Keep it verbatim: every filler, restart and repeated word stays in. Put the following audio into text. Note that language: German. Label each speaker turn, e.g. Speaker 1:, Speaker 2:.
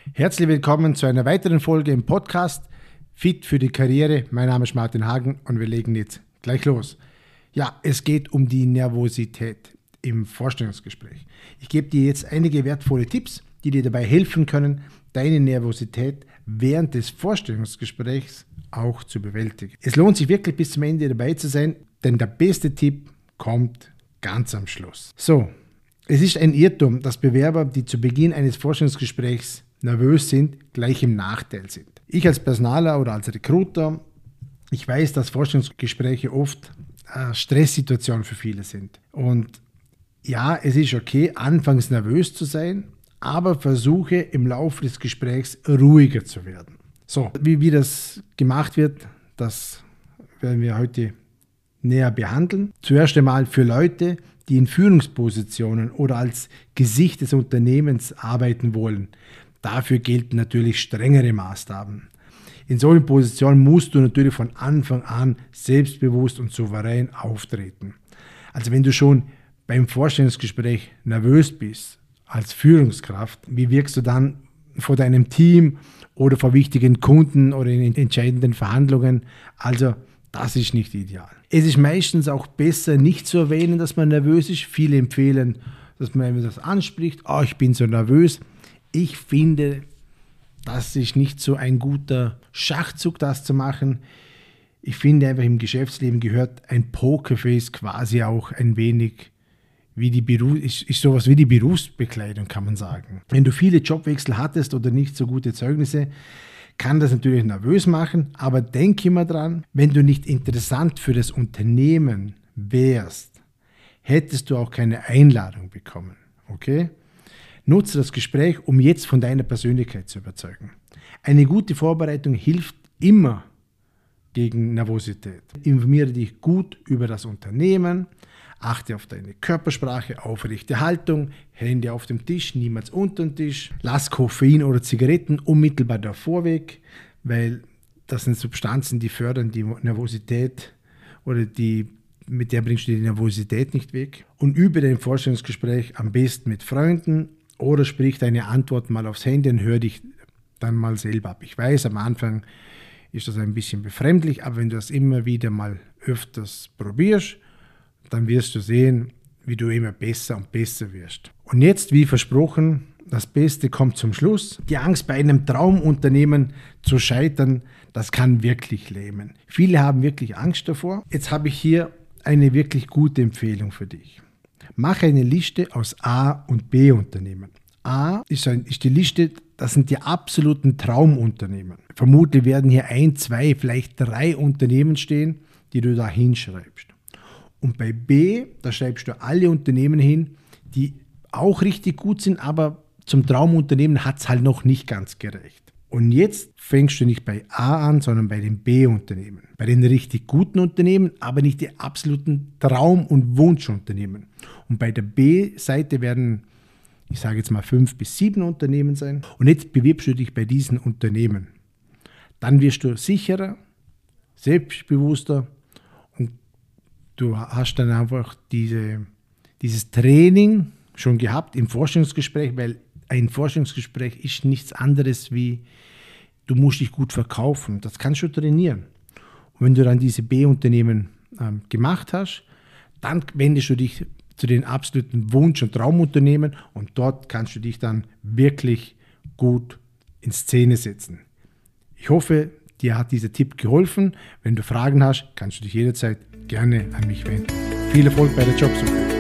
Speaker 1: Herzlich willkommen zu einer weiteren Folge im Podcast Fit für die Karriere. Mein Name ist Martin Hagen und wir legen jetzt gleich los. Ja, es geht um die Nervosität im Vorstellungsgespräch. Ich gebe dir jetzt einige wertvolle Tipps, die dir dabei helfen können, deine Nervosität während des Vorstellungsgesprächs auch zu bewältigen. Es lohnt sich wirklich bis zum Ende dabei zu sein, denn der beste Tipp kommt ganz am Schluss. So, es ist ein Irrtum, dass Bewerber, die zu Beginn eines Vorstellungsgesprächs nervös sind, gleich im Nachteil sind. Ich als Personaler oder als Recruiter, ich weiß, dass Vorstellungsgespräche oft eine Stresssituation für viele sind. Und ja, es ist okay, anfangs nervös zu sein, aber versuche im Laufe des Gesprächs ruhiger zu werden. So, wie, wie das gemacht wird, das werden wir heute näher behandeln. Zuerst einmal für Leute, die in Führungspositionen oder als Gesicht des Unternehmens arbeiten wollen. Dafür gelten natürlich strengere Maßgaben. In solchen Positionen musst du natürlich von Anfang an selbstbewusst und souverän auftreten. Also wenn du schon beim Vorstellungsgespräch nervös bist als Führungskraft, wie wirkst du dann vor deinem Team oder vor wichtigen Kunden oder in entscheidenden Verhandlungen? Also das ist nicht ideal. Es ist meistens auch besser, nicht zu erwähnen, dass man nervös ist. Viele empfehlen, dass man das anspricht. Oh, ich bin so nervös. Ich finde, das ist nicht so ein guter Schachzug, das zu machen. Ich finde einfach, im Geschäftsleben gehört ein Pokerface quasi auch ein wenig wie die Beruf, ist, ist sowas wie die Berufsbekleidung, kann man sagen. Wenn du viele Jobwechsel hattest oder nicht so gute Zeugnisse, kann das natürlich nervös machen, aber denk immer dran, wenn du nicht interessant für das Unternehmen wärst, hättest du auch keine Einladung bekommen. Okay? Nutze das Gespräch, um jetzt von deiner Persönlichkeit zu überzeugen. Eine gute Vorbereitung hilft immer gegen Nervosität. Informiere dich gut über das Unternehmen, achte auf deine Körpersprache, aufrechte Haltung, Hände auf dem Tisch, niemals unter den Tisch. Lass Koffein oder Zigaretten unmittelbar davor weg, weil das sind Substanzen, die fördern die Nervosität oder die, mit der bringst du die Nervosität nicht weg. Und übe dein Vorstellungsgespräch am besten mit Freunden oder sprich deine Antwort mal aufs Handy und hör dich dann mal selber ab. Ich weiß, am Anfang ist das ein bisschen befremdlich, aber wenn du das immer wieder mal öfters probierst, dann wirst du sehen, wie du immer besser und besser wirst. Und jetzt, wie versprochen, das Beste kommt zum Schluss. Die Angst, bei einem Traumunternehmen zu scheitern, das kann wirklich lähmen. Viele haben wirklich Angst davor. Jetzt habe ich hier eine wirklich gute Empfehlung für dich. Mache eine Liste aus A- und B-Unternehmen. A ist, ein, ist die Liste, das sind die absoluten Traumunternehmen. Vermutlich werden hier ein, zwei, vielleicht drei Unternehmen stehen, die du da hinschreibst. Und bei B, da schreibst du alle Unternehmen hin, die auch richtig gut sind, aber zum Traumunternehmen hat es halt noch nicht ganz gereicht. Und jetzt fängst du nicht bei A an, sondern bei den B-Unternehmen. Bei den richtig guten Unternehmen, aber nicht die absoluten Traum- und Wunschunternehmen. Und bei der B-Seite werden, ich sage jetzt mal, fünf bis sieben Unternehmen sein. Und jetzt bewirbst du dich bei diesen Unternehmen. Dann wirst du sicherer, selbstbewusster und du hast dann einfach diese, dieses Training schon gehabt im Vorstellungsgespräch, weil ein Vorstellungsgespräch ist nichts anderes wie, du musst dich gut verkaufen. Das kannst du trainieren. Und wenn du dann diese B-Unternehmen ähm, gemacht hast, dann wendest du dich zu den absoluten Wunsch- und Traumunternehmen und dort kannst du dich dann wirklich gut in Szene setzen. Ich hoffe, dir hat dieser Tipp geholfen. Wenn du Fragen hast, kannst du dich jederzeit gerne an mich wenden. Viel Erfolg bei der Jobsuche.